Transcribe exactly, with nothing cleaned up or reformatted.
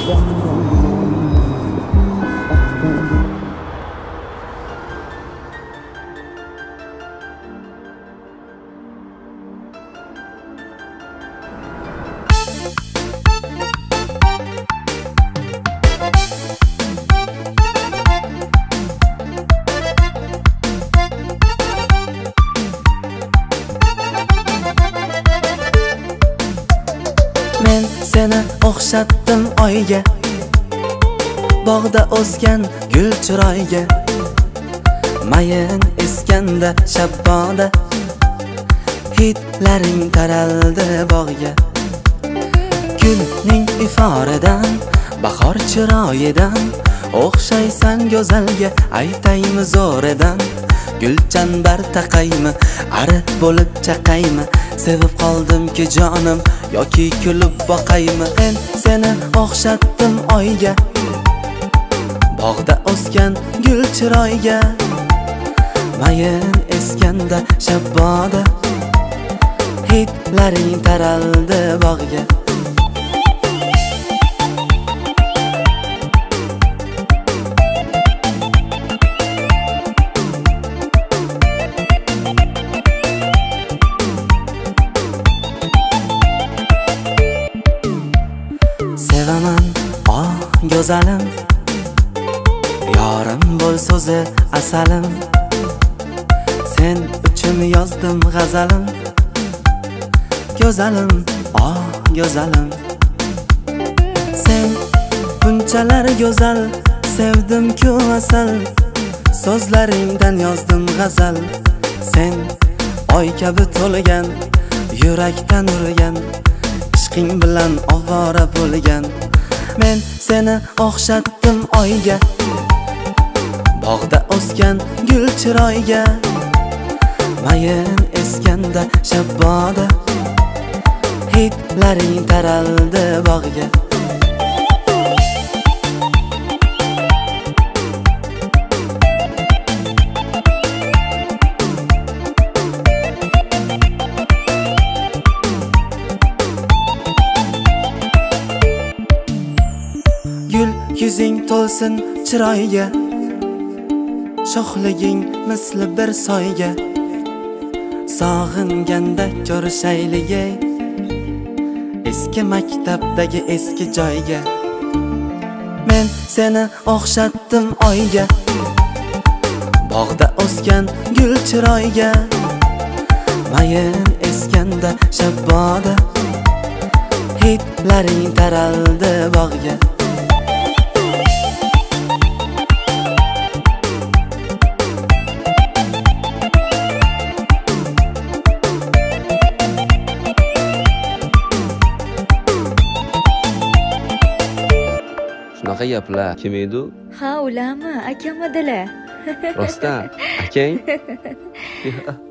Men seni o'xshatdim oyga, bog'da o'sgan gul chiroyga. Mayin eskanda shabboda, hidlaring taraldi bog'ga. Gulning iforidan, bahor chiroyidan, o'xshaysan go'zalga, aytaymi zo'ridan. Gulchanbar taqaymi, ari bo'lib chaqaymi, sevib qoldimki jonim, yoki kulib boqaymi. Men seni o'xshatdim oyga, bog'da o'sgan gul chiroyga. Mayin eskanda shabboda, hidlaring taraldi bog'ga. Sevaman oh go'zalim, yorim bo'l so'zi asalim. Sen uchun yozdim g'azalim, go'zalim oh go'zalim. Sen bunchalar go'zal, sevdim-ku asal, so'zlaringdan yozdim g'azal. Sen oy kabi to'lgan, yurakdan urgan, ishqing bilan ovora bo'lgan. Men seni o'xshatdim oyga, bog'da o'sgan gul chiroyga. Mayin eskanda shabboda, hidlaring taraldi bog'ga. Gul yuzing to'lsin chiroyga, sho'xliging misli bir soyga. Sog'inganda ko'rishaylik eski maktabdagi eski joyga. Men seni o'xshatdim oyga, bog'da o'sgan gul chiroyga. Mayin eskanda shabboda, hidlaring taraldi bog'ga. Shunaqa gaplar. Kim edi? Ha, ulami, akam edilar. Rostdan, akang?